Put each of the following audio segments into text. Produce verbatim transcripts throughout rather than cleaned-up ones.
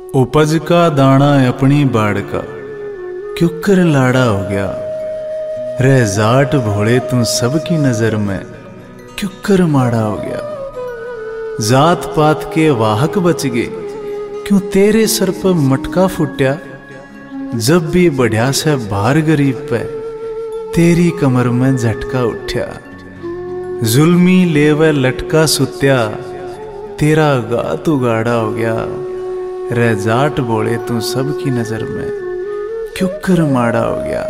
उपज का दाना अपनी बाड़ का क्यों कर लाड़ा हो गया। रह जाट भोले तू सबकी नजर में क्यों कर माड़ा हो गया। जात पात के वाहक बच गए क्यों तेरे सर पर मटका फुट्या। जब भी बढ़िया से भार गरीब पे तेरी कमर में झटका उठ्या। जुल्मी लेवे लटका सुत्या तेरा गात उगाड़ा हो गया। रह जाट बोले तू सबकी नजर में क्यों कर माड़ा हो गया।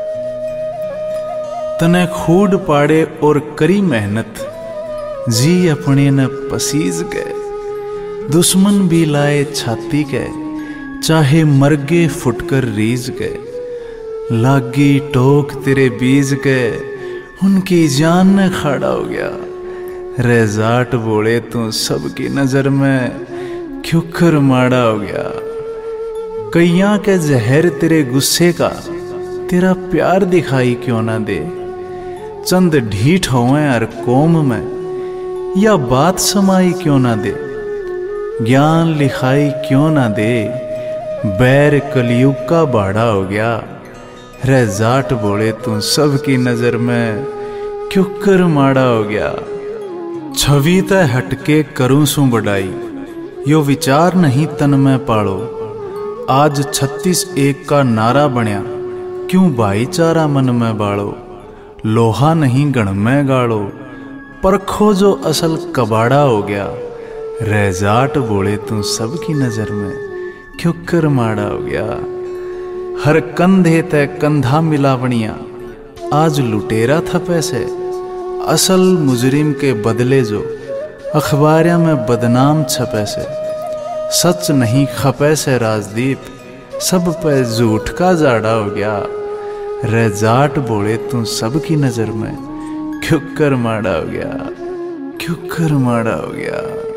तने खूड पाड़े और करी मेहनत जी अपने न पसीज गए। दुश्मन भी लाए छाती के चाहे मरगे फुटकर रीज गए। लागी टोक तेरे बीज के उनकी जान न खाड़ा हो गया। रह जाट बोले तू सबकी नजर में क्यों कर माड़ा हो गया। कैया के जहर तेरे गुस्से का तेरा प्यार दिखाई क्यों ना दे। चंद ढीठ होए हर कौम में या बात समाई क्यों ना दे। ज्ञान लिखाई क्यों ना दे बैर कलयुग का बाड़ा हो गया। रह जाट बोले तू सबकी नजर में क्यों कर माड़ा हो गया। छवि तय हटके करूं सू बढ़ाई यो विचार नहीं तन में पाड़ो। आज छत्तीस एक का नारा बनया क्यों भाईचारा मन में बाड़ो। लोहा नहीं गण में गाड़ो परखो जो असल कबाड़ा हो गया। रह जाट बोले तू सबकी नजर में क्यों कर माड़ा हो गया। हर कंधे तय कंधा मिलावणिया आज लुटेरा था पैसे। असल मुजरिम के बदले जो अखबारिया में बदनाम छपे से। सच नहीं खपे से राजदीप सब पे झूठ का जाड़ा हो गया। रह जाट बोले तू सबकी नजर में क्यों कर माड़ा हो गया। क्यों कर माड़ा हो गया।